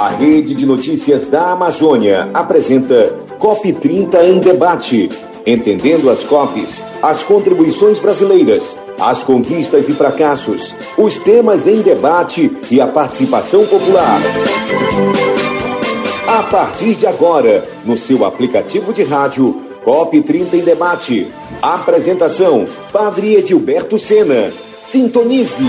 A Rede de Notícias da Amazônia apresenta COP30 em debate, entendendo as COPs, as contribuições brasileiras, as conquistas e fracassos, os temas em debate e a participação popular. A partir de agora, no seu aplicativo de rádio, COP30 em debate. Apresentação, Padre Edilberto Sena. Sintonize.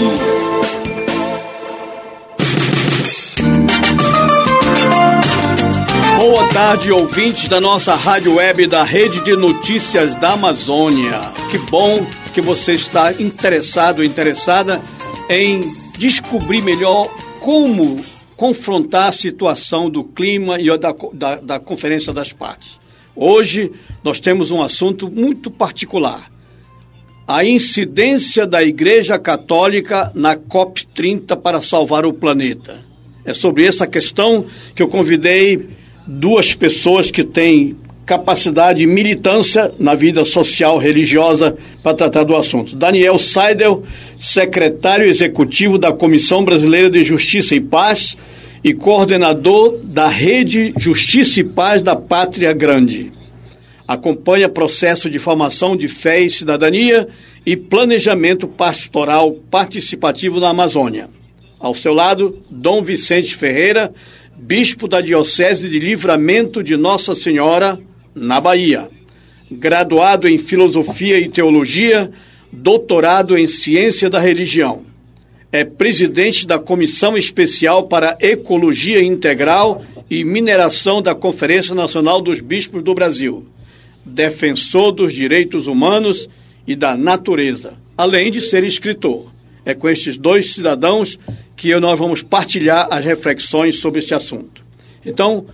Boa tarde, ouvintes da nossa rádio web da Rede de Notícias da Amazônia. Que bom que você está interessada em descobrir melhor como confrontar a situação do clima e da Conferência das Partes. Hoje nós temos um assunto muito particular: a incidência da Igreja Católica na COP30 para salvar o planeta. É sobre essa questão que eu convidei duas pessoas que têm capacidade e militância na vida social religiosa para tratar do assunto. Daniel Seidel, secretário executivo da Comissão Brasileira de Justiça e Paz e coordenador da Rede Justiça e Paz da Pátria Grande. Acompanha processo de formação de fé e cidadania e planejamento pastoral participativo na Amazônia. Ao seu lado, Dom Vicente Ferreira, bispo da Diocese de Livramento de Nossa Senhora, na Bahia. Graduado em Filosofia e Teologia, doutorado em Ciência da Religião. É presidente da Comissão Especial para Ecologia Integral e Mineração da Conferência Nacional dos Bispos do Brasil. Defensor dos direitos humanos e da natureza, além de ser escritor. É com estes dois cidadãos que nós vamos partilhar as reflexões sobre este assunto. Então,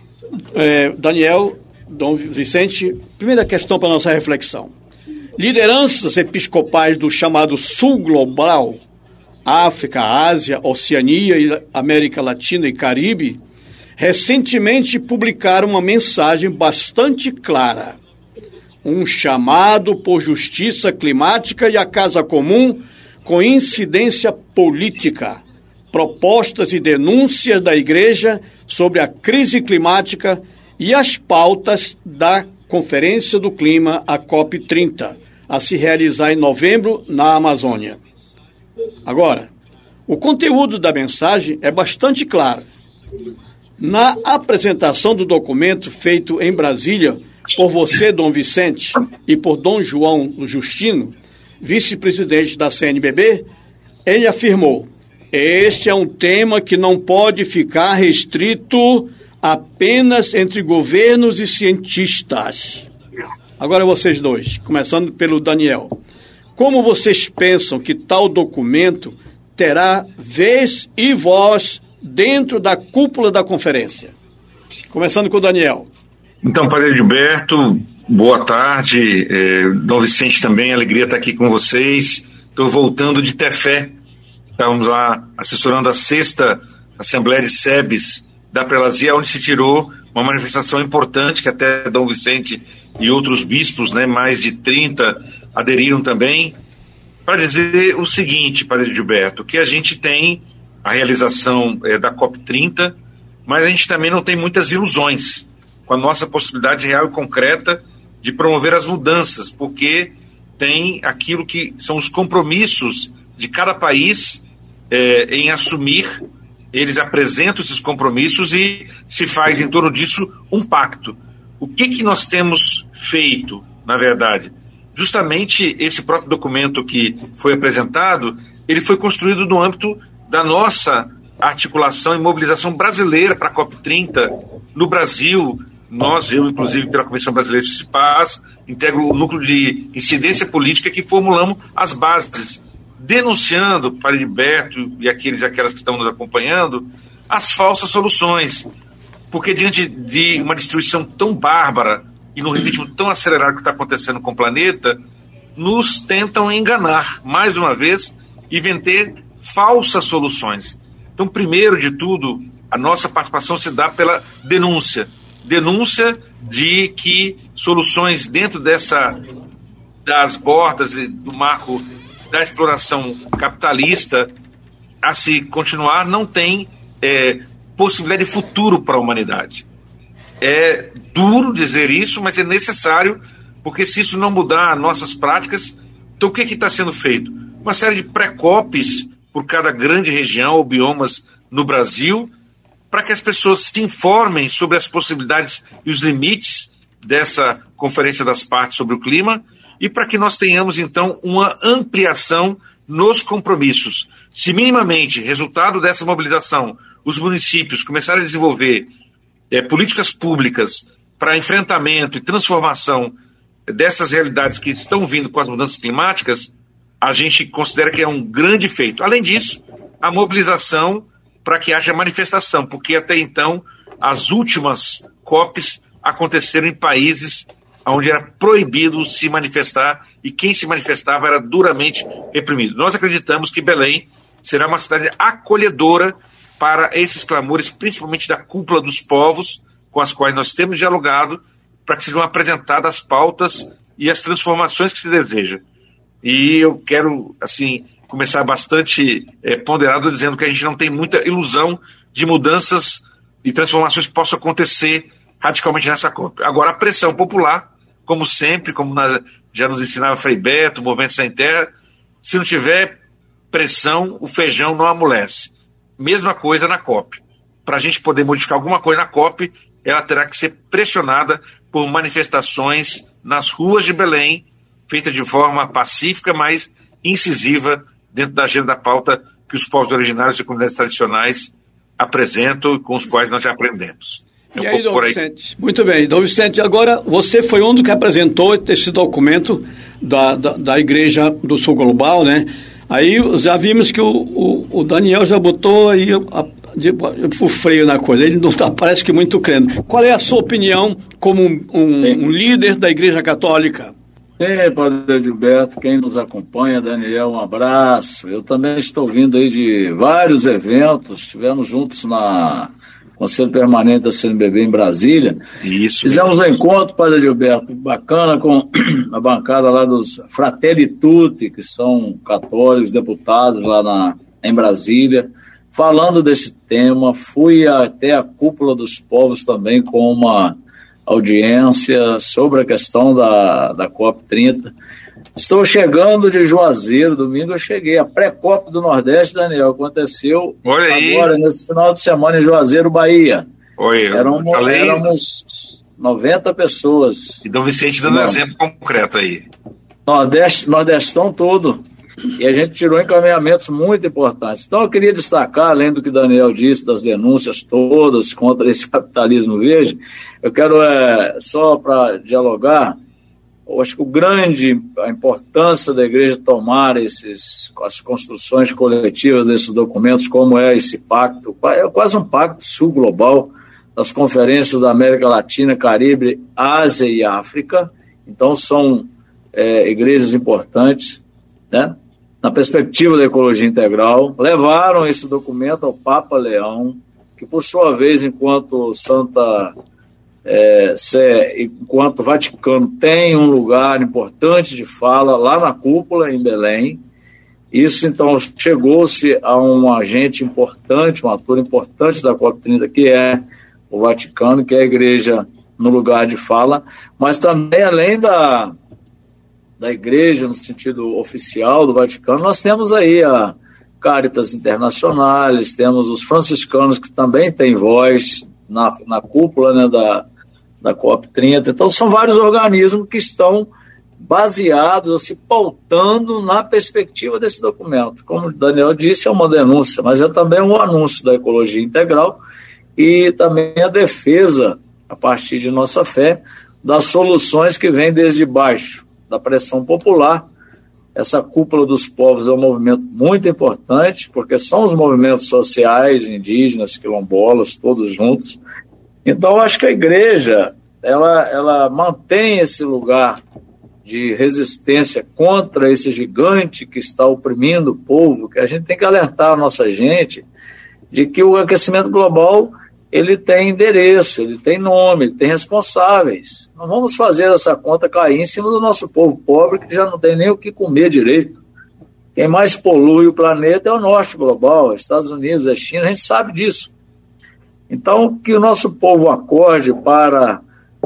Daniel, Dom Vicente, primeira questão para a nossa reflexão. Lideranças episcopais do chamado Sul Global, África, Ásia, Oceania, América Latina e Caribe, recentemente publicaram uma mensagem bastante clara. Um chamado por justiça climática e a casa comum com incidência política. Propostas e denúncias da Igreja sobre a crise climática e as pautas da Conferência do Clima, a COP30, a se realizar em novembro na Amazônia. Agora, o conteúdo da mensagem é bastante claro. Na apresentação do documento feito em Brasília por você, Dom Vicente, e por Dom João Justino, vice-presidente da CNBB, ele afirmou: este é um tema que não pode ficar restrito apenas entre governos e cientistas. Agora vocês dois, começando pelo Daniel. Como vocês pensam que tal documento terá vez e voz dentro da cúpula da conferência? Começando com o Daniel. Então, Padre Gilberto, boa tarde. Dom Vicente também, alegria estar aqui com vocês. Estou voltando de Tefé. Estávamos lá assessorando a 6ª Assembleia de SEBs da Prelazia, onde se tirou uma manifestação importante, que até Dom Vicente e outros bispos, mais de 30, aderiram também, para dizer o seguinte, Padre Gilberto, que a gente tem a realização da COP30, mas a gente também não tem muitas ilusões com a nossa possibilidade real e concreta de promover as mudanças, porque tem aquilo que são os compromissos de cada país em assumir. Eles apresentam esses compromissos e se faz em torno disso um pacto. O que nós temos feito, na verdade? Justamente esse próprio documento que foi apresentado, ele foi construído no âmbito da nossa articulação e mobilização brasileira para a COP30 no Brasil. Eu, inclusive, pela Comissão Brasileira de Paz, integro o núcleo de incidência política que formulamos as bases, denunciando, Padre Gilberto e aqueles e aquelas que estão nos acompanhando, as falsas soluções. Porque diante de uma destruição tão bárbara e num ritmo tão acelerado que está acontecendo com o planeta, nos tentam enganar, mais uma vez, e vender falsas soluções. Então, primeiro de tudo, a nossa participação se dá pela denúncia de que soluções dentro das bordas do marco da exploração capitalista a se continuar não tem possibilidade de futuro para a humanidade. É duro dizer isso, mas é necessário, porque se isso não mudar nossas práticas, então o que está sendo feito? Uma série de pré-COPs por cada grande região ou biomas no Brasil, para que as pessoas se informem sobre as possibilidades e os limites dessa Conferência das Partes sobre o Clima, e para que nós tenhamos, então, uma ampliação nos compromissos. Se minimamente, resultado dessa mobilização, os municípios começarem a desenvolver políticas públicas para enfrentamento e transformação dessas realidades que estão vindo com as mudanças climáticas, a gente considera que é um grande feito. Além disso, a mobilização para que haja manifestação, porque até então as últimas COPs aconteceram em países onde era proibido se manifestar e quem se manifestava era duramente reprimido. Nós acreditamos que Belém será uma cidade acolhedora para esses clamores, principalmente da cúpula dos povos, com as quais nós temos dialogado, para que sejam apresentadas as pautas e as transformações que se deseja. E eu quero, assim, começar bastante ponderado, dizendo que a gente não tem muita ilusão de mudanças e transformações que possam acontecer radicalmente nessa COP. Agora, a pressão popular, como sempre, como já nos ensinava Frei Beto, o Movimento Sem Terra, se não tiver pressão, o feijão não amolece. Mesma coisa na COP. Para a gente poder modificar alguma coisa na COP, ela terá que ser pressionada por manifestações nas ruas de Belém, feita de forma pacífica, mas incisiva, dentro da agenda da pauta que os povos originários e comunidades tradicionais apresentam e com os quais nós já aprendemos. E aí, Dom Vicente? Muito bem, Dom Vicente, agora você foi um do que apresentou esse documento da Igreja do Sul Global, né? Aí já vimos que o Daniel já botou aí o freio na coisa, ele não está, parece que muito crendo. Qual é a sua opinião como um líder da Igreja Católica? Padre Gilberto, quem nos acompanha, Daniel, um abraço. Eu também estou vindo aí de vários eventos, estivemos juntos na Conselho Permanente da CNBB em Brasília. Isso. Fizemos um encontro, Padre Gilberto, bacana com a bancada lá dos Fratelli Tutti, que são católicos, deputados lá em Brasília, falando desse tema. Fui até a Cúpula dos Povos também com uma audiência sobre a questão da COP30. Estou chegando de Juazeiro, domingo eu cheguei. A pré-COP do Nordeste, Daniel, aconteceu agora, nesse final de semana, em Juazeiro, Bahia. Éramos 90 pessoas. E Dom Vicente dando exemplo concreto aí. Nordestão todo. E a gente tirou encaminhamentos muito importantes. Então eu queria destacar, além do que Daniel disse, das denúncias todas contra esse capitalismo verde, eu quero, só para dialogar, eu acho que a importância da igreja tomar as construções coletivas desses documentos, como é esse pacto, é quase um pacto sul-global das conferências da América Latina, Caribe, Ásia e África. Então são igrejas importantes, né? Na perspectiva da ecologia integral, levaram esse documento ao Papa Leão, que por sua vez, enquanto enquanto Vaticano tem um lugar importante de fala lá na cúpula em Belém. Isso então chegou-se a um agente importante, um ator importante da COP30, que é o Vaticano, que é a igreja no lugar de fala, mas também além da igreja no sentido oficial do Vaticano, nós temos aí a Caritas Internacionais, temos os franciscanos que também têm voz na cúpula, né, da COP30. Então são vários organismos que estão baseados, se pautando na perspectiva desse documento. Como o Daniel disse, é uma denúncia, mas é também um anúncio da ecologia integral e também a defesa, a partir de nossa fé, das soluções que vêm desde baixo, da pressão popular. Essa cúpula dos povos é um movimento muito importante, porque são os movimentos sociais, indígenas, quilombolas, todos juntos. Então, eu acho que a igreja, ela mantém esse lugar de resistência contra esse gigante que está oprimindo o povo, que a gente tem que alertar a nossa gente de que o aquecimento global, ele tem endereço, ele tem nome, ele tem responsáveis. Não vamos fazer essa conta cair em cima do nosso povo pobre, que já não tem nem o que comer direito. Quem mais polui o planeta é o norte global, Estados Unidos, a China, a gente sabe disso. Então, que o nosso povo acorde para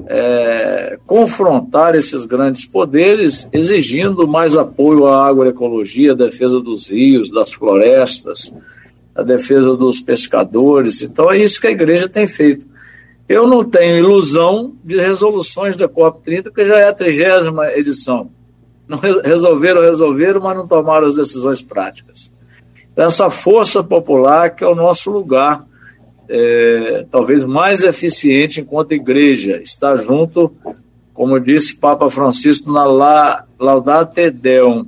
confrontar esses grandes poderes, exigindo mais apoio à agroecologia, à defesa dos rios, das florestas, a defesa dos pescadores. Então é isso que a igreja tem feito. Eu não tenho ilusão de resoluções da COP30, porque já é a 30ª edição. Não resolveram, mas não tomaram as decisões práticas. Essa força popular que é o nosso lugar, talvez mais eficiente enquanto igreja, está junto, como disse Papa Francisco na Laudate Deum,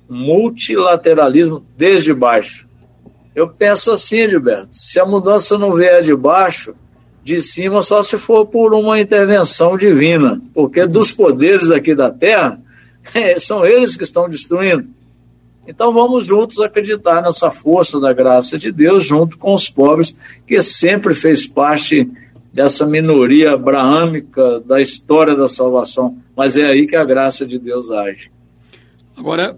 multilateralismo desde baixo. Eu penso assim, Edilberto, se a mudança não vier de baixo, de cima só se for por uma intervenção divina, porque dos poderes aqui da Terra, são eles que estão destruindo. Então vamos juntos acreditar nessa força da graça de Deus, junto com os pobres, que sempre fez parte dessa minoria abraâmica da história da salvação, mas é aí que a graça de Deus age. Agora,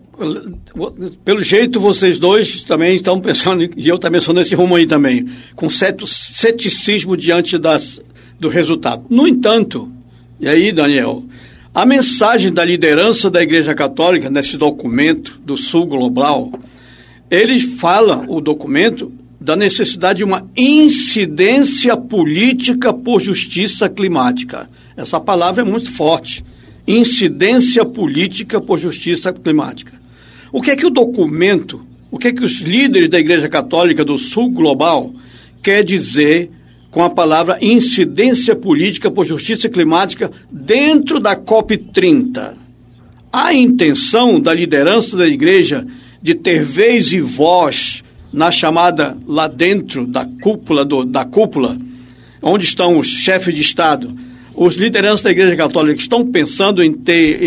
pelo jeito, vocês dois também estão pensando, e eu também sou nesse rumo aí também, com certo ceticismo diante do resultado. No entanto, e aí, Daniel, a mensagem da liderança da Igreja Católica, nesse documento do Sul Global, ele fala, o documento, da necessidade de uma incidência política por justiça climática. Essa palavra é muito forte. Incidência política por justiça climática. O que é que o documento, o que é que os líderes da Igreja Católica do Sul Global quer dizer com a palavra incidência política por justiça climática dentro da COP30? A intenção da liderança da Igreja de ter vez e voz na chamada, lá dentro da cúpula, onde estão os chefes de Estado, os lideranças da Igreja Católica estão pensando em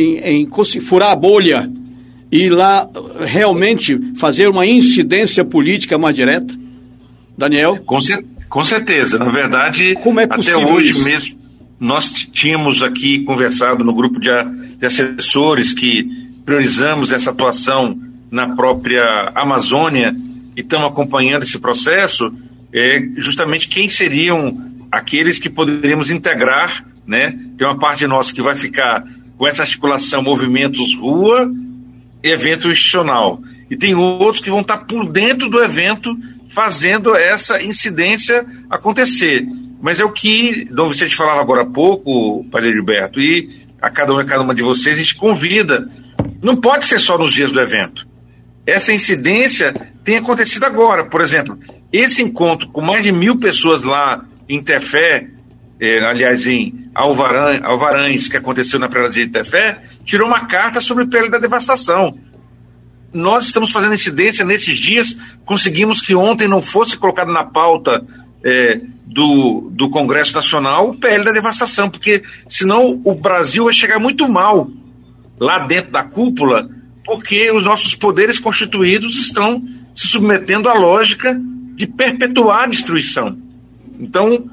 furar a bolha e lá realmente fazer uma incidência política mais direta? Daniel? Com certeza. Na verdade, como é possível até hoje isso? Mesmo, nós tínhamos aqui conversado no grupo de assessores que priorizamos essa atuação na própria Amazônia e estamos acompanhando esse processo, justamente quem seriam aqueles que poderíamos integrar, né? Tem uma parte de nós que vai ficar com essa articulação movimentos rua e evento institucional. E tem outros que vão estar por dentro do evento fazendo essa incidência acontecer. Mas é o que Dom Vicente falava agora há pouco, Padre Gilberto, e a cada uma de vocês a gente convida. Não pode ser só nos dias do evento. Essa incidência tem acontecido agora. Por exemplo, esse encontro com mais de 1.000 pessoas lá em Tefé, aliás, em Alvarães, que aconteceu na Praia de Tefé, tirou uma carta sobre o PL da devastação. Nós estamos fazendo incidência nesses dias, conseguimos que ontem não fosse colocado na pauta do Congresso Nacional o PL da devastação, porque senão o Brasil vai chegar muito mal lá dentro da cúpula, porque os nossos poderes constituídos estão se submetendo à lógica de perpetuar a destruição. Então,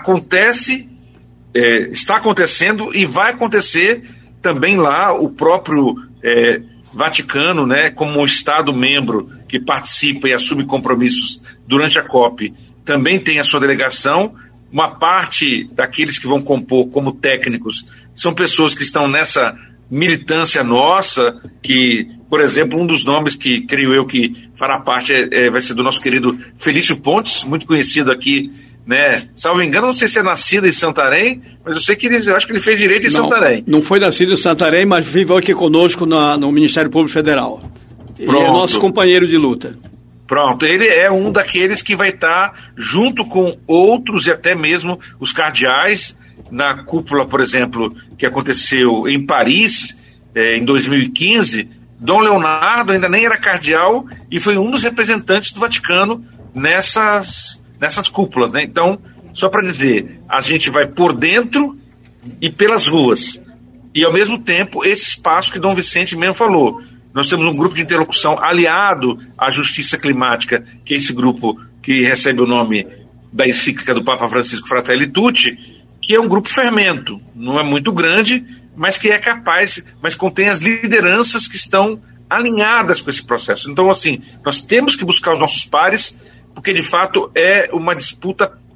está acontecendo e vai acontecer também lá. O próprio Vaticano, né, como um Estado-membro que participa e assume compromissos durante a COP, também tem a sua delegação. Uma parte daqueles que vão compor como técnicos são pessoas que estão nessa militância nossa, que, por exemplo, um dos nomes que creio eu que fará parte vai ser do nosso querido Felício Pontes, muito conhecido aqui, né? Salvo engano, não sei se é nascido em Santarém, mas eu sei que eu acho que ele fez direito em Santarém. Não foi nascido em Santarém, mas vive aqui conosco no Ministério Público Federal. Pronto. Ele é nosso companheiro de luta. Pronto, ele é um daqueles que vai estar junto com outros e até mesmo os cardeais na cúpula, por exemplo, que aconteceu em Paris em 2015. Dom Leonardo ainda nem era cardeal e foi um dos representantes do Vaticano nessas cúpulas, né? Então, só para dizer, a gente vai por dentro e pelas ruas. E, ao mesmo tempo, esse espaço que Dom Vicente mesmo falou. Nós temos um grupo de interlocução aliado à justiça climática, que é esse grupo que recebe o nome da encíclica do Papa Francisco Fratelli Tutti, que é um grupo fermento. Não é muito grande, mas que é capaz, mas contém as lideranças que estão alinhadas com esse processo. Então, assim, nós temos que buscar os nossos pares, porque de fato é uma disputa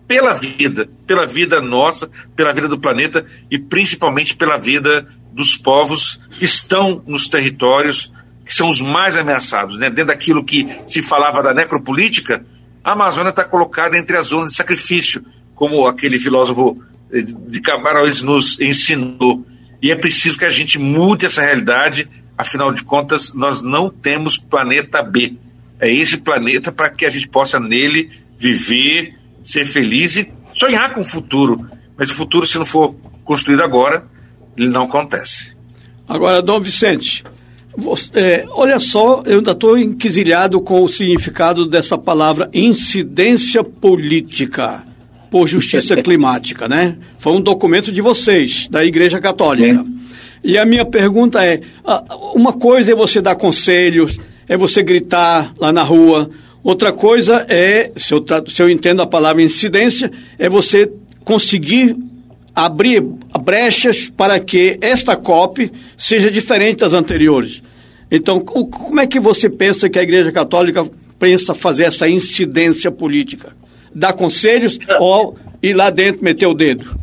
pela vida nossa, pela vida do planeta e principalmente pela vida dos povos que estão nos territórios que são os mais ameaçados, né? Dentro daquilo que se falava da necropolítica, a Amazônia está colocada entre as zonas de sacrifício, como aquele filósofo de Camarões nos ensinou. E é preciso que a gente mude essa realidade, afinal de contas, nós não temos planeta B. É esse planeta para que a gente possa nele viver, ser feliz e sonhar com o futuro. Mas o futuro, se não for construído agora, ele não acontece. Agora, Dom Vicente, olha só, eu ainda estou enquisilhado com o significado dessa palavra incidência política por justiça climática, né? Foi um documento de vocês, da Igreja Católica. E a minha pergunta é, uma coisa é você dar conselhos, é você gritar lá na rua, outra coisa é, se eu entendo a palavra incidência, é você conseguir abrir brechas para que esta COP seja diferente das anteriores. Então, como é que você pensa que a Igreja Católica pensa fazer essa incidência política? Dar conselhos ou ir lá dentro meter o dedo?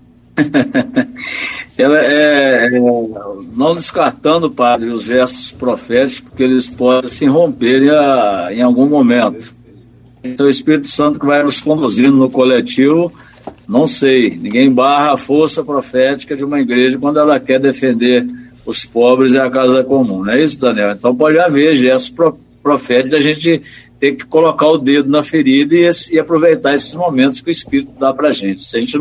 Ela não descartando, padre, os gestos proféticos, porque eles podem se romper em algum momento. Então, o Espírito Santo que vai nos conduzindo no coletivo, não sei, ninguém barra a força profética de uma igreja quando ela quer defender os pobres e a casa comum, não é isso, Daniel? Então pode haver gestos proféticos da gente ter que colocar o dedo na ferida e aproveitar esses momentos que o Espírito dá para a gente. Se a gente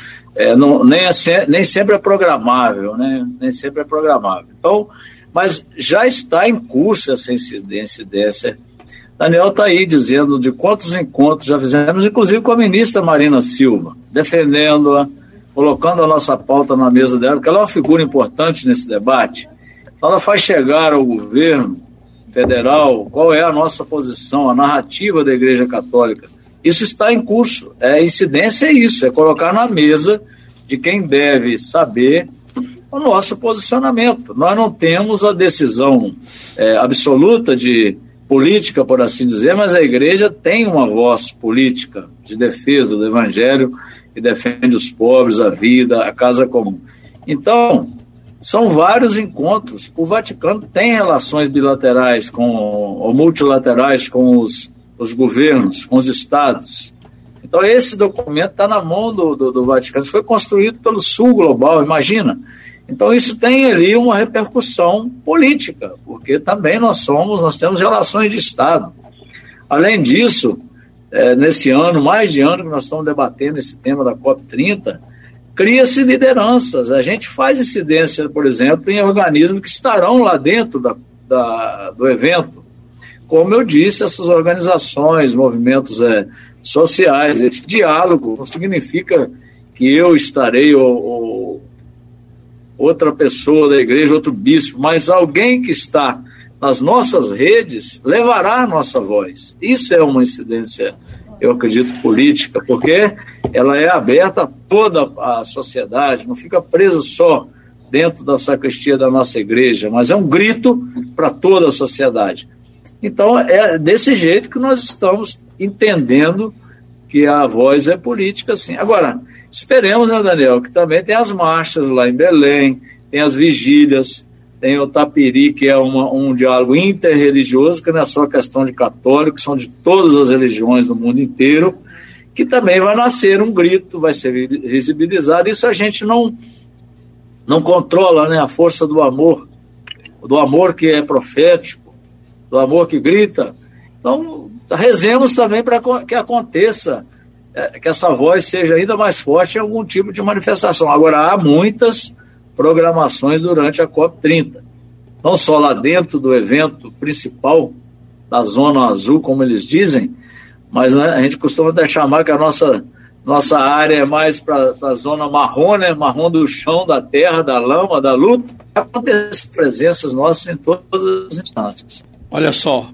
nem sempre é programável, né? Nem sempre é programável. Então, mas já está em curso essa incidência. Daniel está aí dizendo de quantos encontros já fizemos, inclusive com a ministra Marina Silva, defendendo-a, colocando a nossa pauta na mesa dela, porque ela é uma figura importante nesse debate. Ela faz chegar ao governo federal qual é a nossa posição, a narrativa da Igreja Católica. Isso está em curso. Incidência é isso, é colocar na mesa de quem deve saber o nosso posicionamento. Nós não temos a decisão absoluta de política, por assim dizer, mas a Igreja tem uma voz política de defesa do Evangelho que defende os pobres, a vida, a casa comum. Então, são vários encontros. O Vaticano tem relações bilaterais ou multilaterais com os governos, com os estados. Então, esse documento está na mão do Vaticano. Isso foi construído pelo Sul Global, imagina. Então, isso tem ali uma repercussão política, porque também nós temos relações de Estado. Além disso, nesse ano, mais de ano que nós estamos debatendo esse tema da COP30, cria-se lideranças. A gente faz incidência, por exemplo, em organismos que estarão lá dentro do evento. Como eu disse, essas organizações, movimentos sociais, esse diálogo não significa que eu estarei ou outra pessoa da igreja, outro bispo, mas alguém que está nas nossas redes levará a nossa voz. Isso é uma incidência, eu acredito, política, porque ela é aberta a toda a sociedade, não fica presa só dentro da sacristia da nossa igreja, mas é um grito para toda a sociedade. Então, é desse jeito que nós estamos entendendo que a voz é política, sim. Agora, esperemos, né, Daniel, que também tem as marchas lá em Belém, tem as vigílias, tem o Tapiri, que é um diálogo interreligioso, que não é só questão de católicos, são de todas as religiões do mundo inteiro, que também vai nascer um grito, vai ser visibilizado. Isso a gente não controla, né, a força do amor que é profético, do amor que grita. Então, rezemos também para que aconteça, que essa voz seja ainda mais forte em algum tipo de manifestação. Agora, há muitas programações durante a COP30, não só lá dentro do evento principal, da Zona Azul, como eles dizem, mas, né, a gente costuma até chamar que a nossa área é mais para a zona marrom, né, marrom do chão, da terra, da lama, da luta. Acontecem presenças nossas em todas as instâncias. Olha só,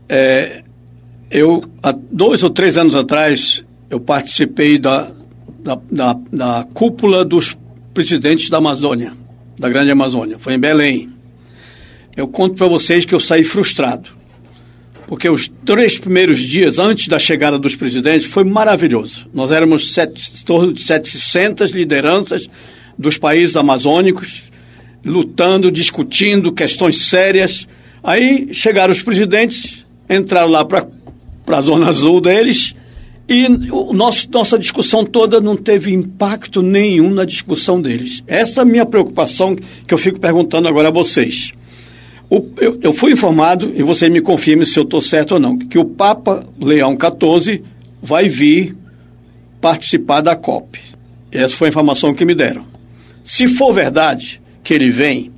eu, há 2 ou 3 anos atrás, eu participei da cúpula dos presidentes da Amazônia, da Grande Amazônia, foi em Belém. Eu conto para vocês que eu saí frustrado, porque os 3 primeiros dias antes da chegada dos presidentes foi maravilhoso. Nós éramos em torno de 700 lideranças dos países amazônicos, lutando, discutindo questões sérias. Aí chegaram os presidentes, entraram lá para a zona azul deles, e nossa discussão toda não teve impacto nenhum na discussão deles. Essa é a minha preocupação, que eu fico perguntando agora a vocês. Eu fui informado, e você me confirme se eu estou certo ou não, que o Papa Leão XIV vai vir participar da COP. Essa foi a informação que me deram. Se for verdade que ele vem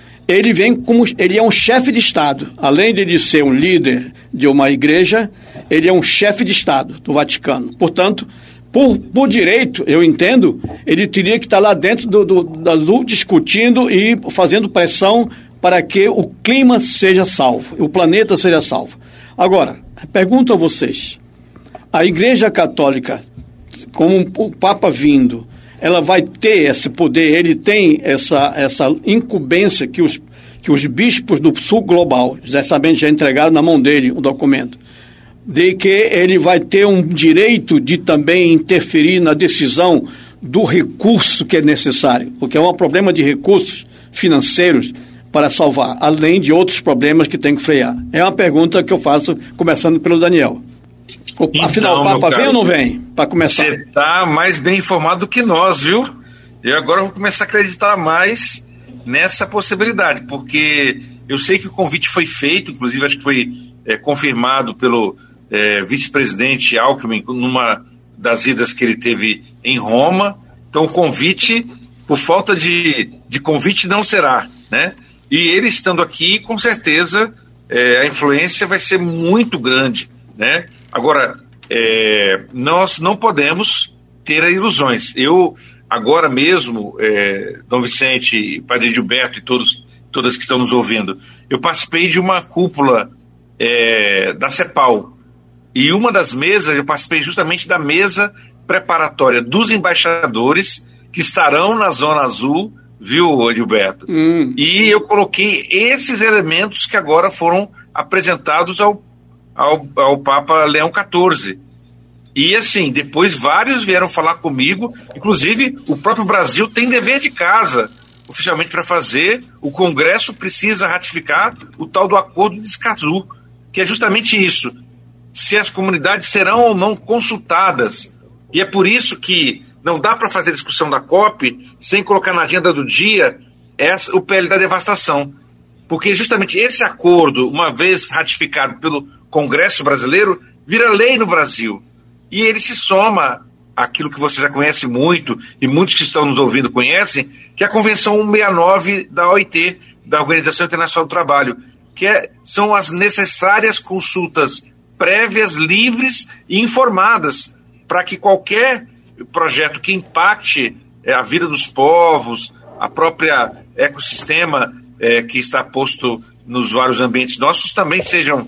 como ele é um chefe de Estado. Além de ele ser um líder de uma igreja, ele é um chefe de Estado do Vaticano. Portanto, por direito, eu entendo, ele teria que estar lá dentro da azul discutindo e fazendo pressão para que o clima seja salvo, o planeta seja salvo. Agora, pergunto a vocês, a Igreja Católica, como o Papa vindo, ela vai ter esse poder, ele tem essa incumbência que os bispos do sul global, justamente já entregaram na mão dele um documento, de que ele vai ter um direito de também interferir na decisão do recurso que é necessário, porque é um problema de recursos financeiros para salvar, além de outros problemas que tem que frear. É uma pergunta que eu faço, começando pelo Daniel. Afinal, o Papa vem ou não vem? Para começar. Você está mais bem informado do que nós, viu? Eu agora vou começar a acreditar mais nessa possibilidade, porque eu sei que o convite foi feito, inclusive acho que foi confirmado pelo vice-presidente Alckmin numa das idas que ele teve em Roma. Então o convite, por falta de convite, não será, né? E ele estando aqui, com certeza, a influência vai ser muito grande, né? Agora, nós não podemos ter ilusões. Eu, agora mesmo, Dom Vicente, Padre Gilberto e todas que estão nos ouvindo, eu participei de uma cúpula da CEPAL. E uma das mesas, eu participei justamente da mesa preparatória dos embaixadores que estarão na Zona Azul, viu, Gilberto? E eu coloquei esses elementos que agora foram apresentados ao Papa Leão XIV. E assim, depois vários vieram falar comigo, inclusive o próprio Brasil tem dever de casa oficialmente para fazer. O Congresso precisa ratificar o tal do Acordo de Escazú, que é justamente isso, se as comunidades serão ou não consultadas. E é por isso que não dá para fazer discussão da COP sem colocar na agenda do dia o PL da devastação. Porque justamente esse acordo, uma vez ratificado pelo Congresso brasileiro, vira lei no Brasil. E ele se soma àquilo que você já conhece muito, e muitos que estão nos ouvindo conhecem, que é a Convenção 169 da OIT, da Organização Internacional do Trabalho, que são as necessárias consultas prévias, livres e informadas, para que qualquer projeto que impacte a vida dos povos, a própria ecossistema que está posto nos vários ambientes nossos, também sejam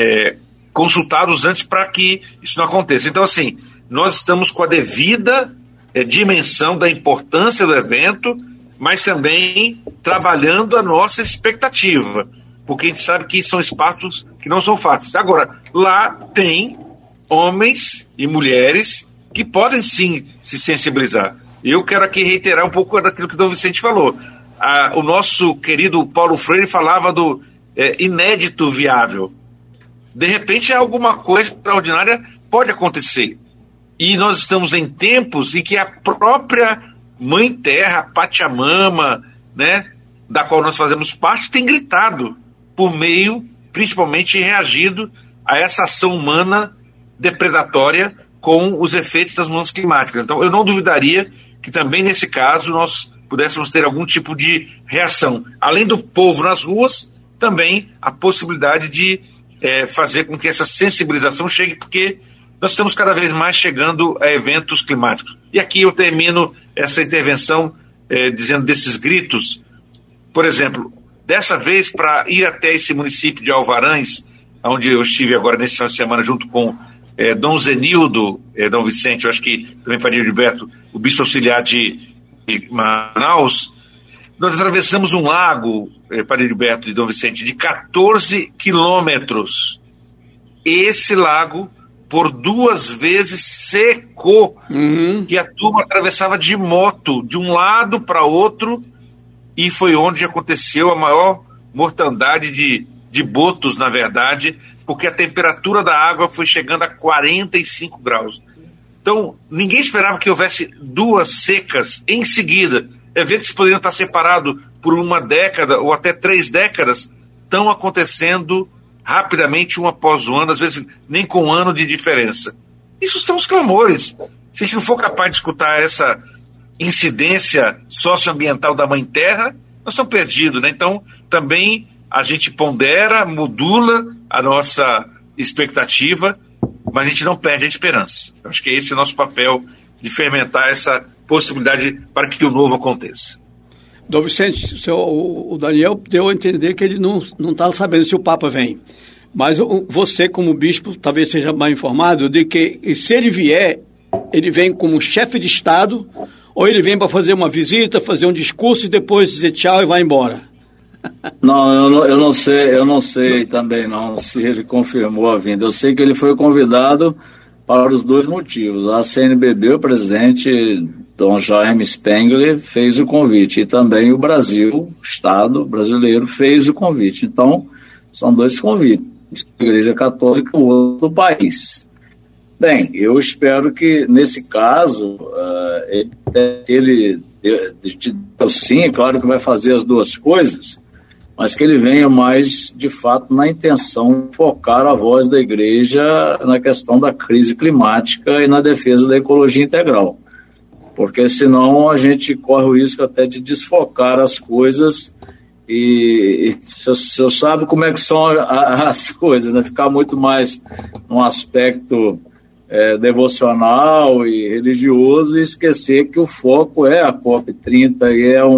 consultados antes para que isso não aconteça. Então, assim, nós estamos com a devida dimensão da importância do evento, mas também trabalhando a nossa expectativa, porque a gente sabe que são espaços que não são fáceis. Agora, lá tem homens e mulheres que podem sim se sensibilizar. Eu quero aqui reiterar um pouco daquilo que o Dom Vicente falou. O nosso querido Paulo Freire falava do inédito viável. De repente, alguma coisa extraordinária pode acontecer. E nós estamos em tempos em que a própria Mãe Terra, Pachamama, né, da qual nós fazemos parte, tem gritado por meio, principalmente reagido a essa ação humana depredatória com os efeitos das mudanças climáticas. Então, eu não duvidaria que também nesse caso nós pudéssemos ter algum tipo de reação. Além do povo nas ruas, também a possibilidade de fazer com que essa sensibilização chegue, porque nós estamos cada vez mais chegando a eventos climáticos. E aqui eu termino essa intervenção dizendo desses gritos. Por exemplo, dessa vez, para ir até esse município de Alvarães, onde eu estive agora nesse final de semana junto com Dom Zenildo, Dom Vicente, eu acho que também Padre Gilberto, o bispo auxiliar de Manaus, nós atravessamos um lago, Padre Gilberto e Dom Vicente, de 14 quilômetros. esse lago por 2 vezes secou, que a turma atravessava de moto de um lado para outro, e foi onde aconteceu a maior mortandade de botos, na verdade, porque a temperatura da água foi chegando a 45 graus. Então, ninguém esperava que houvesse 2 secas em seguida. Eventos que poderiam estar separados por 1 década ou até 3 décadas estão acontecendo rapidamente, um após o ano, às vezes nem com 1 ano de diferença. Isso são os clamores. Se a gente não for capaz de escutar essa incidência socioambiental da Mãe Terra, nós estamos perdidos, né? Então, também a gente pondera, modula a nossa expectativa, mas a gente não perde a esperança. Eu acho que esse é o nosso papel, de fermentar essa possibilidade para que o novo aconteça. Dom Vicente, o Daniel deu a entender que ele não está sabendo se o Papa vem. Mas você, como bispo, talvez seja mais informado de que, se ele vier, ele vem como chefe de Estado, ou ele vem para fazer uma visita, fazer um discurso e depois dizer tchau e vai embora? Não, eu não sei também não se ele confirmou a vinda. Eu sei que ele foi convidado para os 2 motivos. A CNBB, o presidente Dom Jaime Spengler, fez o convite, e também o Brasil, o Estado brasileiro, fez o convite. Então, são 2 convites, a Igreja Católica e o outro do país. Bem, eu espero que, nesse caso, ele sim, claro que vai fazer as 2 coisas, mas que ele venha mais, de fato, na intenção de focar a voz da Igreja na questão da crise climática e na defesa da ecologia integral. Porque senão a gente corre o risco até de desfocar as coisas, e o senhor sabe como é que são as coisas, né? Ficar muito mais num aspecto devocional e religioso, e esquecer que o foco é a COP30 e é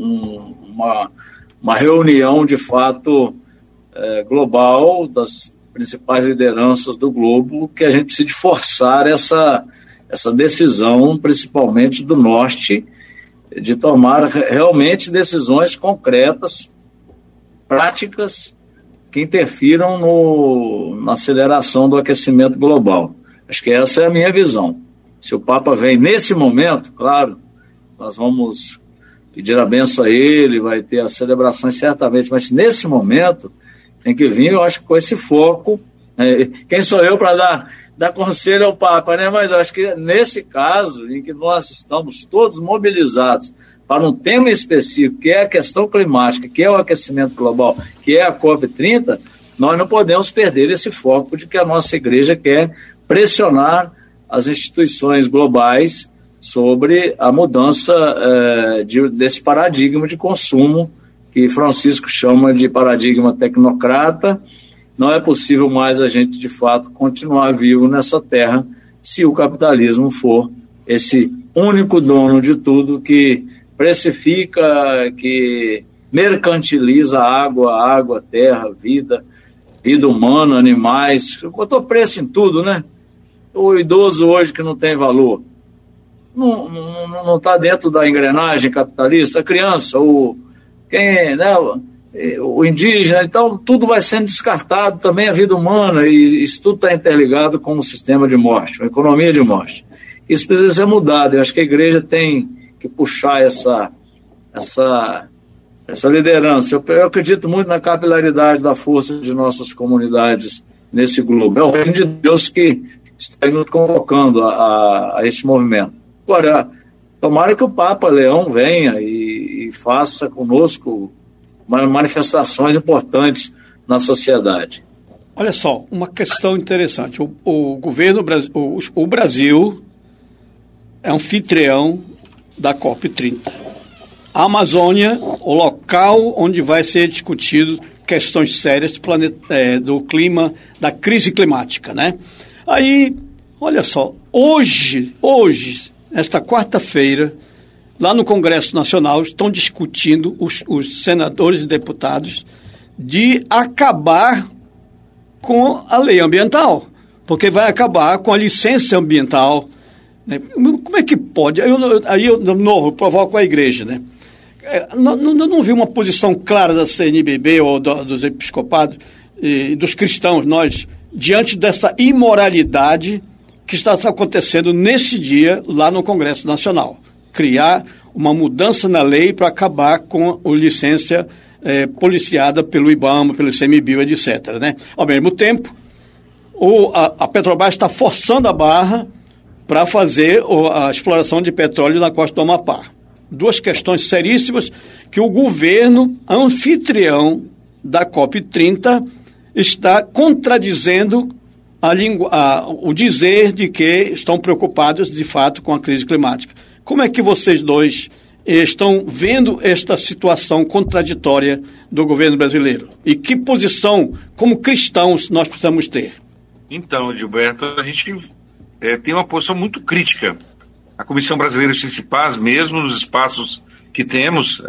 uma reunião, de fato, global das principais lideranças do globo, que a gente precisa forçar essa decisão, principalmente do Norte, de tomar realmente decisões concretas, práticas, que interfiram na aceleração do aquecimento global. Acho que essa é a minha visão. Se o Papa vem nesse momento, claro, nós vamos pedir a benção a ele, vai ter as celebrações certamente, mas nesse momento tem que vir, eu acho, com esse foco. Quem sou eu para dar conselho ao Papa, né? Mas eu acho que nesse caso, em que nós estamos todos mobilizados para um tema específico, que é a questão climática, que é o aquecimento global, que é a COP30, nós não podemos perder esse foco de que a nossa igreja quer pressionar as instituições globais sobre a mudança desse paradigma de consumo que Francisco chama de paradigma tecnocrata. Não é possível mais a gente, de fato, continuar vivo nessa terra se o capitalismo for esse único dono de tudo, que precifica, que mercantiliza água, terra, vida humana, animais. Botou preço em tudo, né? O idoso hoje que não tem valor não está dentro da engrenagem capitalista, a criança, o indígena, então tudo vai sendo descartado, também a vida humana, e isso tudo está interligado com um sistema de morte, uma economia de morte. Isso precisa ser mudado. Eu acho que a igreja tem que puxar essa liderança. Eu acredito muito na capilaridade da força de nossas comunidades nesse globo. É o reino de Deus que está nos convocando a esse movimento. Agora, tomara que o Papa Leão venha e faça conosco manifestações importantes na sociedade. Olha só, uma questão interessante. O governo, o Brasil é anfitrião da COP30. A Amazônia, o local onde vai ser discutido questões sérias do clima, da crise climática, né? Aí, olha só, hoje, esta quarta-feira, lá no Congresso Nacional, estão discutindo os senadores e deputados de acabar com a lei ambiental, porque vai acabar com a licença ambiental, né? Como é que pode? Aí eu de novo, provoco a igreja, né? Não vi uma posição clara da CNBB ou dos episcopados e dos cristãos, nós diante dessa imoralidade que está acontecendo nesse dia lá no Congresso Nacional. Criar uma mudança na lei para acabar com a licença policiada pelo IBAMA, pelo ICMBio, etc., né? Ao mesmo tempo, a Petrobras está forçando a barra para fazer a exploração de petróleo na costa do Amapá. Duas questões seríssimas que o governo anfitrião da COP30 está contradizendo o dizer de que estão preocupados, de fato, com a crise climática. Como é que vocês dois estão vendo esta situação contraditória do governo brasileiro? E que posição, como cristãos, nós precisamos ter? Então, Gilberto, a gente tem uma posição muito crítica. A Comissão Brasileira de Justiça e Paz, mesmo nos espaços que temos,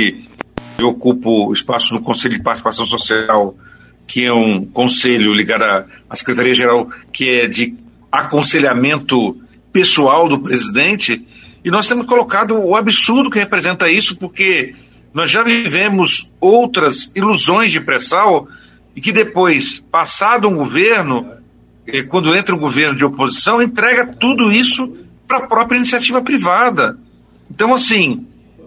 eu ocupo o espaço no Conselho de Participação Social, que é um conselho ligado à Secretaria-Geral, que é de aconselhamento pessoal do presidente, e nós temos colocado o absurdo que representa isso, porque nós já vivemos outras ilusões de pré-sal, e que depois, passado um governo, quando entra um governo de oposição, entrega tudo isso para a própria iniciativa privada. Então, assim,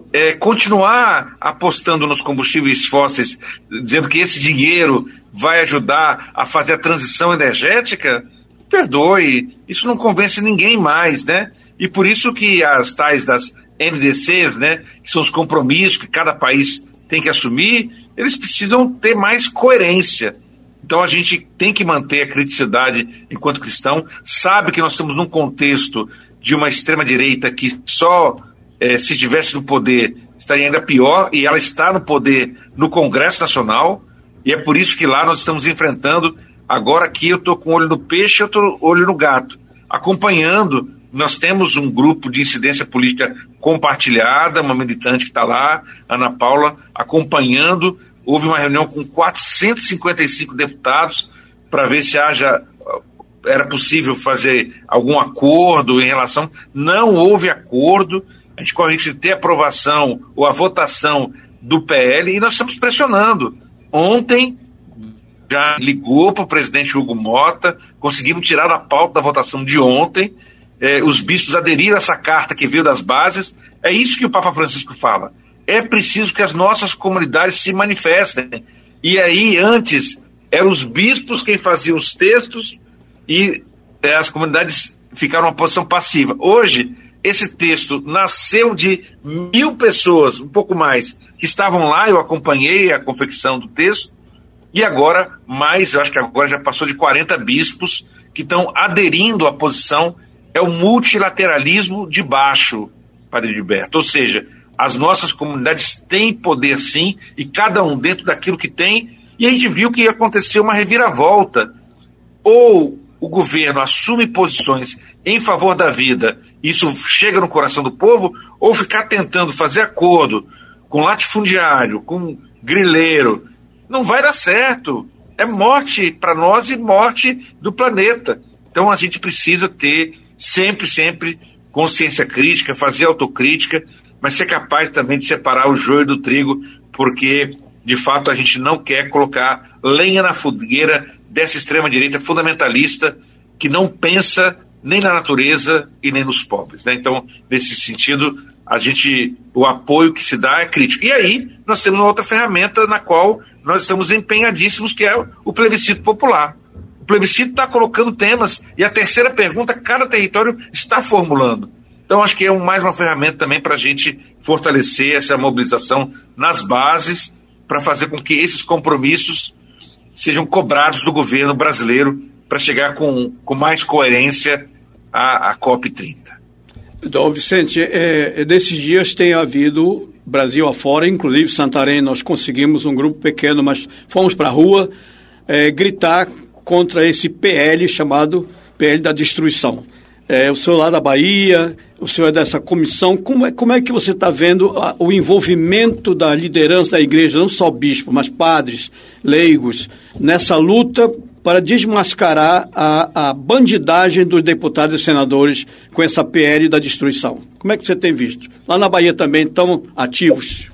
continuar apostando nos combustíveis fósseis, dizendo que esse dinheiro vai ajudar a fazer a transição energética, perdoe, isso não convence ninguém mais, né? E por isso que as tais das NDCs, né, que são os compromissos que cada país tem que assumir, eles precisam ter mais coerência. Então a gente tem que manter a criticidade enquanto cristão, sabe que nós estamos num contexto de uma extrema-direita que só, se estivesse no poder, estaria ainda pior, e ela está no poder no Congresso Nacional, e é por isso que lá nós estamos enfrentando, agora aqui eu estou com olho no peixe, eu estou olho no gato, acompanhando. Nós temos um grupo de incidência política compartilhada, uma militante que está lá, Ana Paula, acompanhando. Houve uma reunião com 455 deputados para ver se era possível fazer algum acordo em relação. Não houve acordo. A gente corre de ter aprovação ou a votação do PL, e nós estamos pressionando. Ontem já ligou para o presidente Hugo Mota, conseguimos tirar da pauta da votação de ontem. Os bispos aderiram a essa carta que veio das bases. É isso que o Papa Francisco fala. É preciso que as nossas comunidades se manifestem. E aí, antes, eram os bispos quem faziam os textos e as comunidades ficaram numa posição passiva. Hoje, esse texto nasceu de 1.000 pessoas, um pouco mais, que estavam lá, eu acompanhei a confecção do texto, e agora, eu acho que agora já passou de 40 bispos que estão aderindo à posição. É o multilateralismo de baixo, Padre Gilberto. Ou seja, as nossas comunidades têm poder sim, e cada um dentro daquilo que tem, e a gente viu que aconteceu uma reviravolta. Ou o governo assume posições em favor da vida, isso chega no coração do povo, ou ficar tentando fazer acordo com latifundiário, com grileiro, não vai dar certo. É morte para nós e morte do planeta. Então a gente precisa ter sempre consciência crítica, fazer autocrítica, mas ser capaz também de separar o joio do trigo, porque, de fato, a gente não quer colocar lenha na fogueira dessa extrema-direita fundamentalista que não pensa nem na natureza e nem nos pobres, né? Então, nesse sentido, o apoio que se dá é crítico. E aí, nós temos uma outra ferramenta na qual nós estamos empenhadíssimos, que é o plebiscito popular. O plebiscito está colocando temas, e a terceira pergunta cada território está formulando. Então, acho que é mais uma ferramenta também para a gente fortalecer essa mobilização nas bases, para fazer com que esses compromissos sejam cobrados do governo brasileiro, para chegar com mais coerência à COP30. Então, Vicente, nesses dias tem havido, Brasil afora, inclusive Santarém, nós conseguimos um grupo pequeno, mas fomos para a rua gritar contra esse PL chamado PL da destruição. O senhor lá da Bahia, o senhor é dessa comissão, como é que você está vendo o envolvimento da liderança da igreja, não só bispo, mas padres, leigos, nessa luta para desmascarar a bandidagem dos deputados e senadores com essa PL da destruição? Como é que você tem visto? Lá na Bahia também estão ativos?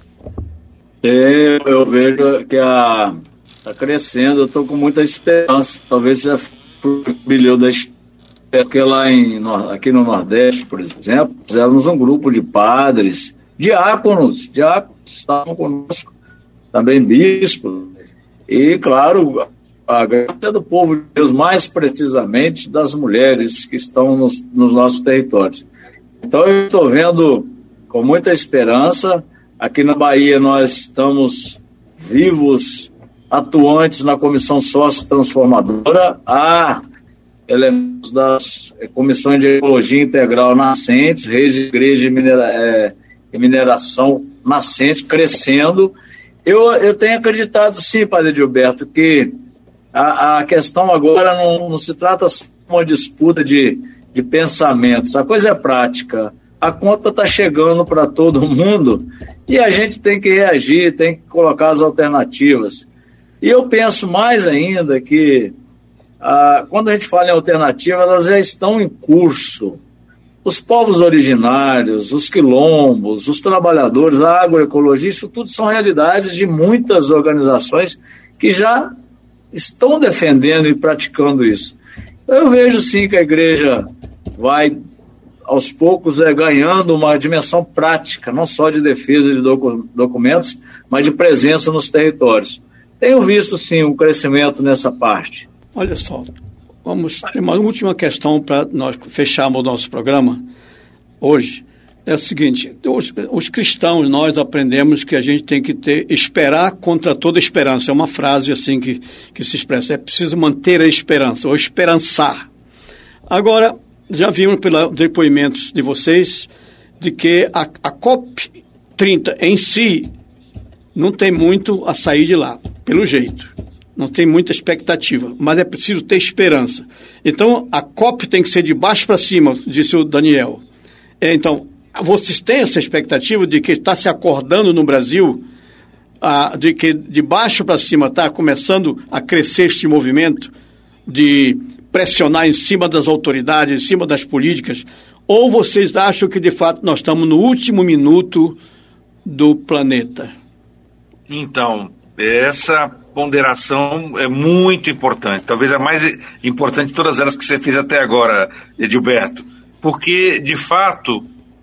Eu vejo que está crescendo, eu estou com muita esperança. Talvez seja Jubileu da História, porque lá aqui no Nordeste, por exemplo, fizemos um grupo de padres, diáconos estavam conosco, também bispos, e, claro, a graça do povo de Deus, mais precisamente das mulheres que estão nos nossos territórios. Então, eu estou vendo com muita esperança. Aqui na Bahia nós estamos vivos, atuantes na Comissão Sócio-Transformadora, há elementos das comissões de ecologia integral nascentes, redes de igreja e mineração nascente, crescendo. Eu tenho acreditado sim, Padre Gilberto, que a questão agora não se trata só de uma disputa de pensamentos, a coisa é prática. A conta está chegando para todo mundo e a gente tem que reagir, tem que colocar as alternativas. E eu penso mais ainda que, quando a gente fala em alternativa, elas já estão em curso. Os povos originários, os quilombos, os trabalhadores, a agroecologia, isso tudo são realidades de muitas organizações que já estão defendendo e praticando isso. Eu vejo sim que a igreja vai aos poucos ganhando uma dimensão prática, não só de defesa de documentos, mas de presença nos territórios. Tenho visto, sim, um crescimento nessa parte. Olha só, vamos ter uma última questão para nós fecharmos o nosso programa hoje. É o seguinte, os cristãos, nós aprendemos que a gente tem que esperar contra toda esperança. É uma frase assim que se expressa, é preciso manter a esperança, ou esperançar. Agora, já vimos pelos depoimentos de vocês de que a COP30 em si não tem muito a sair de lá, pelo jeito. Não tem muita expectativa, mas é preciso ter esperança. Então, a COP tem que ser de baixo para cima, disse o Daniel. Então, vocês têm essa expectativa de que está se acordando no Brasil, de que de baixo para cima está começando a crescer este movimento de pressionar em cima das autoridades, em cima das políticas, ou vocês acham que, de fato, nós estamos no último minuto do planeta? Então, essa ponderação é muito importante, talvez a mais importante de todas elas que você fez até agora, Edilberto, porque, de fato,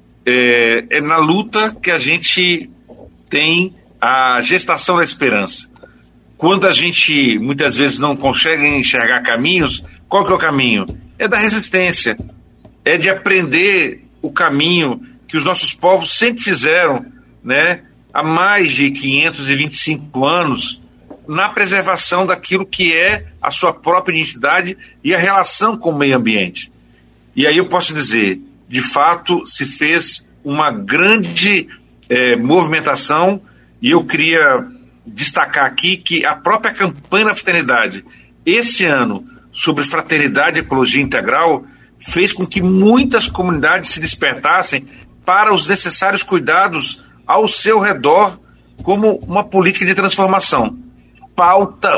é na luta que a gente tem a gestação da esperança. Quando a gente, muitas vezes, não consegue enxergar caminhos, qual que é o caminho? É da resistência, é de aprender o caminho que os nossos povos sempre fizeram, né, há mais de 525 anos, na preservação daquilo que é a sua própria identidade e a relação com o meio ambiente. E aí eu posso dizer, de fato, se fez uma grande movimentação, e eu queria destacar aqui que a própria campanha da fraternidade, esse ano, sobre fraternidade e ecologia integral, fez com que muitas comunidades se despertassem para os necessários cuidados ao seu redor como uma política de transformação. Falta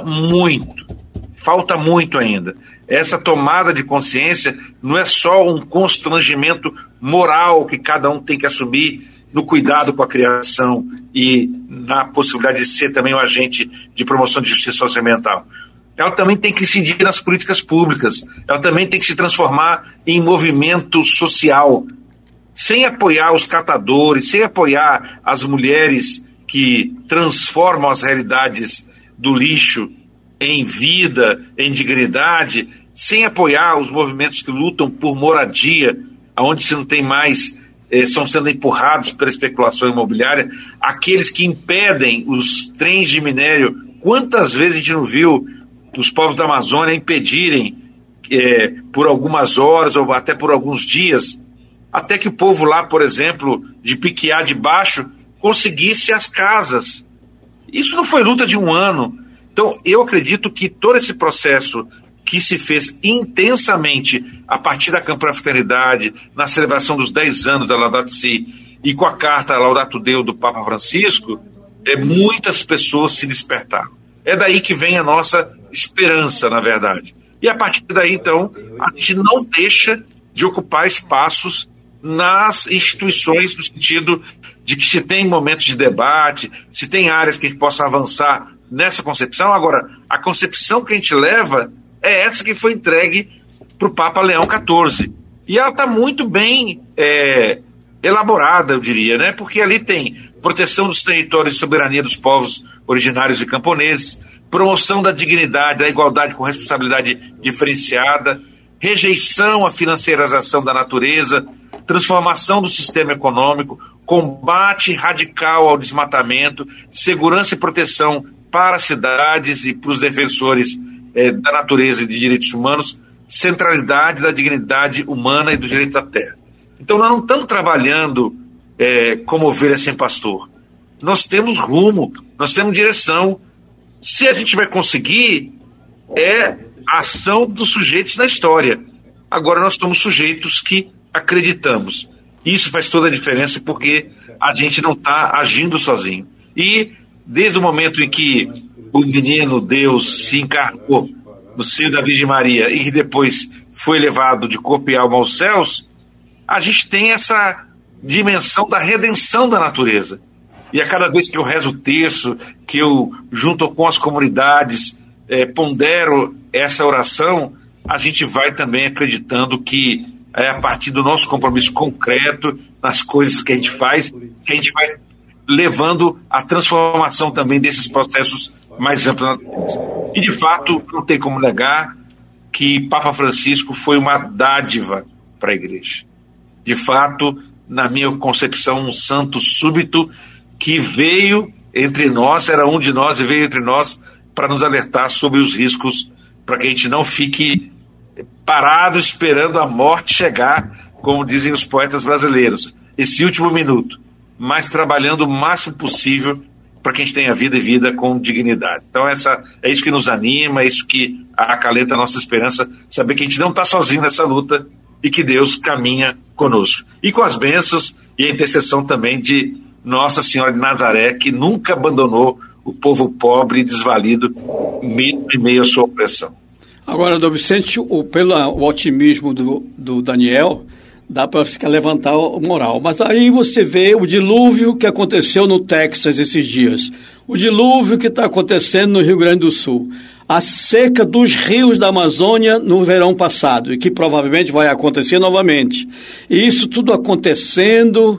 muito ainda. Essa tomada de consciência não é só um constrangimento moral que cada um tem que assumir no cuidado com a criação e na possibilidade de ser também um agente de promoção de justiça socioambiental. Ela também tem que incidir nas políticas públicas, ela também tem que se transformar em movimento social, sem apoiar os catadores, sem apoiar as mulheres que transformam as realidades do lixo em vida, em dignidade, sem apoiar os movimentos que lutam por moradia, onde se não tem mais, estão sendo empurrados pela especulação imobiliária, aqueles que impedem os trens de minério. Quantas vezes a gente não viu os povos da Amazônia impedirem por algumas horas ou até por alguns dias, até que o povo lá, por exemplo, de Piquiá de Baixo, conseguisse as casas. Isso não foi luta de um ano. Então, eu acredito que todo esse processo que se fez intensamente a partir da campanha da fraternidade, na celebração dos 10 anos da Laudato Si e com a carta Laudato Deus do Papa Francisco, muitas pessoas se despertaram. É daí que vem a nossa esperança, na verdade. E a partir daí, então, a gente não deixa de ocupar espaços nas instituições, no sentido de que se tem momentos de debate, se tem áreas que a gente possa avançar nessa concepção. Agora, a concepção que a gente leva é essa que foi entregue para o Papa Leão XIV. E ela está muito bem elaborada, eu diria, né? Porque ali tem proteção dos territórios e soberania dos povos originários e camponeses, promoção da dignidade, da igualdade com responsabilidade diferenciada, rejeição à financiarização da natureza, transformação do sistema econômico, combate radical ao desmatamento, segurança e proteção para as cidades e para os defensores da natureza e de direitos humanos, centralidade da dignidade humana e do direito da terra. Então nós não estamos trabalhando como ovelha sem pastor. Nós temos rumo, nós temos direção. Se a gente vai conseguir, é a ação dos sujeitos na história. Agora nós somos sujeitos que acreditamos. Isso faz toda a diferença porque a gente não está agindo sozinho. E desde o momento em que o menino Deus se encarnou no seio da Virgem Maria e depois foi levado de corpo e alma aos céus, a gente tem essa dimensão da redenção da natureza. E a cada vez que eu rezo o terço, que eu, junto com as comunidades, pondero essa oração, a gente vai também acreditando que a partir do nosso compromisso concreto, nas coisas que a gente faz, que a gente vai levando a transformação também desses processos mais amplos. E, de fato, não tem como negar que Papa Francisco foi uma dádiva para a Igreja. De fato, na minha concepção, um santo súbito que veio entre nós, era um de nós e veio entre nós para nos alertar sobre os riscos, para que a gente não fique parado esperando a morte chegar, como dizem os poetas brasileiros, esse último minuto, mas trabalhando o máximo possível para que a gente tenha vida e vida com dignidade. Então é isso que nos anima, é isso que acalenta a nossa esperança, saber que a gente não está sozinho nessa luta e que Deus caminha conosco. E com as bênçãos e a intercessão também de Nossa Senhora de Nazaré, que nunca abandonou o povo pobre e desvalido, mesmo em meio à sua opressão. Agora, Dom Vicente, pelo otimismo do Daniel, dá para levantar o moral. Mas aí você vê o dilúvio que aconteceu no Texas esses dias, o dilúvio que está acontecendo no Rio Grande do Sul, a seca dos rios da Amazônia no verão passado, e que provavelmente vai acontecer novamente. E isso tudo acontecendo,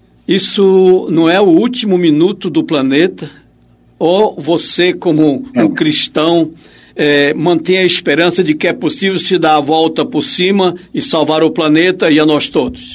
isso não é o último minuto do planeta? Ou você, como um cristão, mantém a esperança de que é possível se dar a volta por cima e salvar o planeta e a nós todos?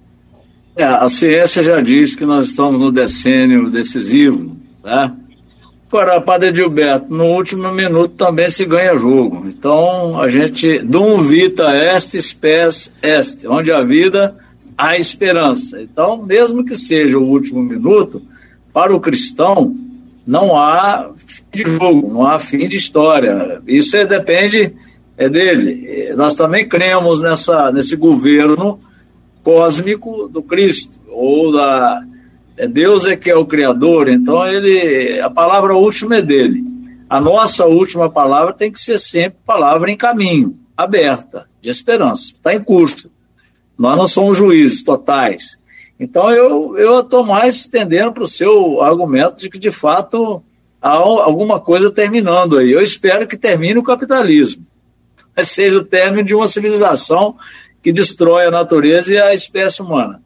A ciência já diz que nós estamos no decênio decisivo, né? Agora, Padre Gilberto, no último minuto também se ganha jogo. Então, a gente, dum vita est, spes est, onde há vida, há esperança. Então, mesmo que seja o último minuto, para o cristão, não há fim de jogo, não há fim de história. Isso depende dele. Nós também cremos nesse governo cósmico do Cristo, ou Deus é que é o Criador, então a palavra última é dele. A nossa última palavra tem que ser sempre palavra em caminho, aberta, de esperança, está em curso. Nós não somos juízes totais. Então eu estou mais tendendo para o seu argumento de que, de fato, há alguma coisa terminando aí. Eu espero que termine o capitalismo, seja o término de uma civilização que destrói a natureza e a espécie humana.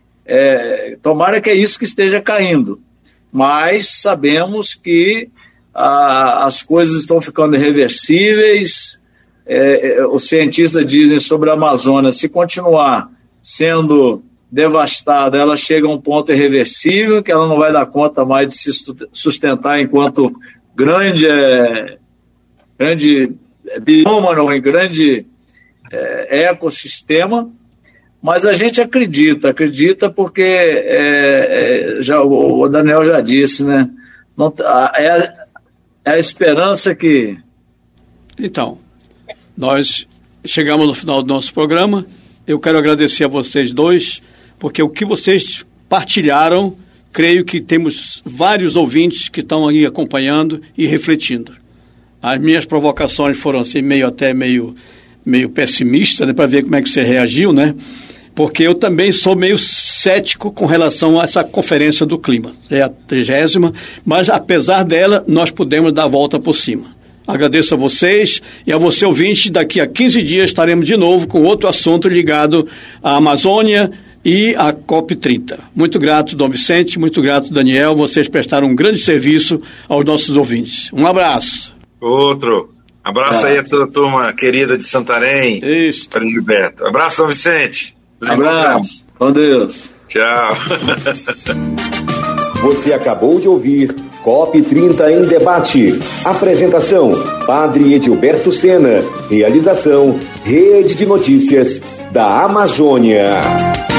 Tomara que é isso que esteja caindo, mas sabemos que as coisas estão ficando irreversíveis. Os cientistas dizem sobre a Amazônia, se continuar sendo devastada, ela chega a um ponto irreversível, que ela não vai dar conta mais de se sustentar enquanto grande bioma, não, grande ecossistema. Mas a gente acredita porque o Daniel já disse, né? É a esperança que... Então, nós chegamos no final do nosso programa. Eu quero agradecer a vocês dois, porque o que vocês partilharam, creio que temos vários ouvintes que estão aí acompanhando e refletindo. As minhas provocações foram assim, meio pessimistas, né, para ver como é que você reagiu, né? Porque eu também sou meio cético com relação a essa conferência do clima. É a 30ª, mas apesar dela, nós podemos dar a volta por cima. Agradeço a vocês e a você, ouvinte. Daqui a 15 dias estaremos de novo com outro assunto ligado à Amazônia e à COP30. Muito grato, Dom Vicente, muito grato, Daniel. Vocês prestaram um grande serviço aos nossos ouvintes. Um abraço. Outro. Abraço aí a toda a turma querida de Santarém. Isso. Para Gilberto. Abraço, Dom Vicente. Abraço. Com Deus. Tchau. Você acabou de ouvir COP30 em Debate. Apresentação: Padre Edilberto Sena. Realização: Rede de Notícias da Amazônia.